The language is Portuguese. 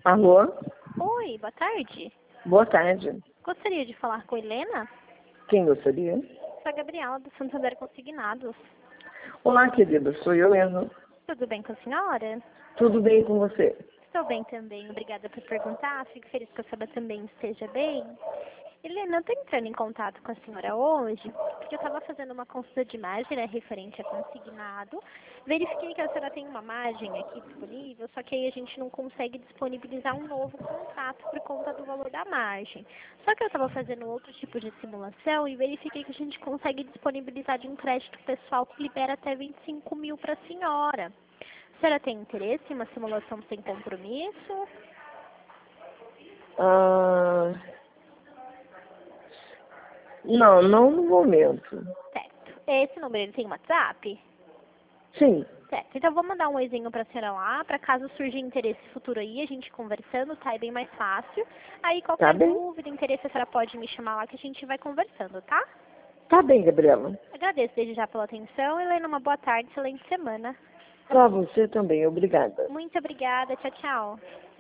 Alô? Oi, boa tarde. Boa tarde. Gostaria de falar com a Helena? Quem gostaria? Sou a Gabriela, do Santander Consignados. Olá, querida. Sou eu mesmo. Tudo bem com a senhora? Tudo bem com você? Estou bem também, obrigada por perguntar. Fico feliz que a senhora também esteja bem. Helena, eu estou entrando em contato com a senhora hoje, porque eu estava fazendo uma consulta de imagem, né, referente a consignado. Verifiquei que a senhora tem uma margem aqui disponível, só que aí a gente não consegue disponibilizar um novo contrato por conta do valor da margem. Só que eu estava fazendo outro tipo de simulação e verifiquei que a gente consegue disponibilizar de um crédito pessoal que libera até 25 mil para a senhora. A senhora tem interesse em uma simulação sem compromisso? Ah, não no momento. Certo. Esse número ele tem WhatsApp? Sim, Certo. Então eu vou mandar um oizinho pra senhora lá, para caso surja interesse futuro aí, a gente conversando, tá? É bem mais fácil. Aí tá qualquer bem. dúvida, interesse, a senhora pode me chamar lá que a gente vai conversando, tá? Tá bem, Gabriela. Agradeço desde já pela atenção. Helena, uma boa tarde, excelente semana. Pra você também. Obrigada. Muito obrigada. Tchau, tchau.